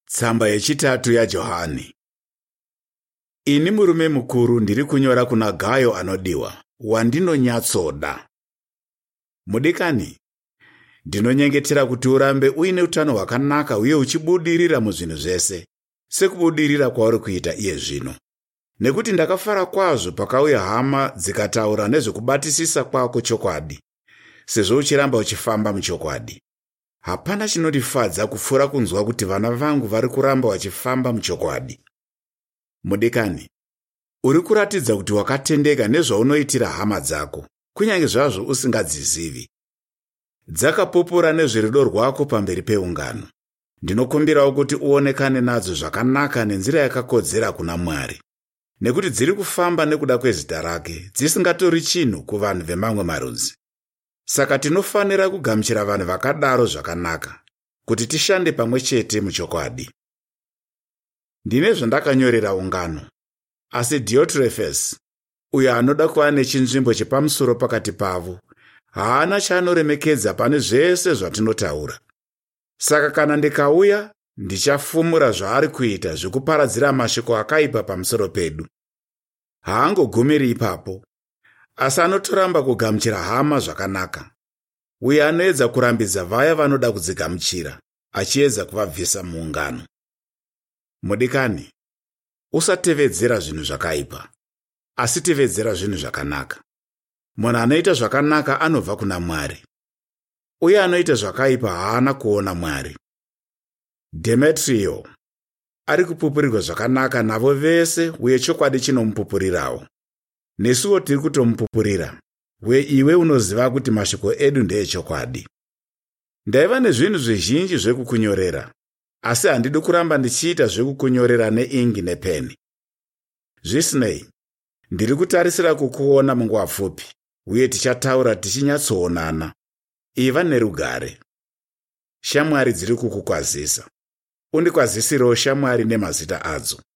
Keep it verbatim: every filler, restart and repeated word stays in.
Tsamba yechitatu yaJohani. Ini murume mukuru ndiri kunyora kuna Gayo anodiwa, wandinonyatsoda. Mudikani, ndinonyengetera kuti urambe uine utano hwakanaka uye uchibudirira muzvinhu zvese, sekubudirira kwauri kuita iye zvino. Nekuti ndakafara kwazvo pakauya hama dzikataura nezvekubatisisa kwako chokwadi, sezvo uchiramba uchifamba muchokwadi. Hapana chinondifadza kupfuura kunzwa kuti vana vangu vari kuramba vachifamba muchokwadi. Mudikani, uri kuratidza kuti wakatendeka nezvaunoitira hama dzako, kunyange zvazvo usingadzizivi. Dzakapupura nezverudo rwako pamberi peungano. Ndinokumbirawo kuti uonekane nadzo zvakanaka nenzira yakakodzera kuna Mwari, nekuti dziri kufamba nekuda kwezita rake, dzisingatori chinhu kuvanhu vemamwe marudzi. Saka tinofanira kugamuchira vanhu vakadaro zvakanaka, kuti tishande pamwe chete muchokwadi. Ndine zvandakanyorera ungano, asi Diotrephes, uyo anoda kuva nechinzvimbo chepamusoro pakati pavo, haana chaanoremekedza pane zvese zvatinotaura. Saka kana ndikauya, ndichafumura zvaari kuita zvekuparadzira mashoko akaipa pamusoro pedu. Haangogumiri ipapo, asi anotoramba kugamuchira hama zvakanaka, uye anoedza kurambidza vaya vanoda kudzigamuchira, achiedza kuvabvisa muungano. Mudikani, usatevedzera zvinhu zvakaipa, asi tevedzera zvinhu zvakanaka. Munhu anoita zvakanaka anobva kuna Mwari, uye anoita zvakaipa haana kuona Mwari. Demetrio ari kupupurirwa zvakanaka navo vese, uye chokwadi chinomupupurirawo. Nesuwo tiri kutomupupurira, uye iwe unoziva kuti mashoko edu ndeechokwadi. Ndaiva nezvinhu zvizhinji zvekukunyorera, asi handidi kuramba ndichiita zvekukunyorera neingi nepeni. Zvisinei, ndiri kutarisira kukuona munguva pfupi, uye tichataura tichinyatsoonana. Iva nerugare. Shamwari dziri kukukwazisa. Undikwazisirewo shamwari nemazita adzo.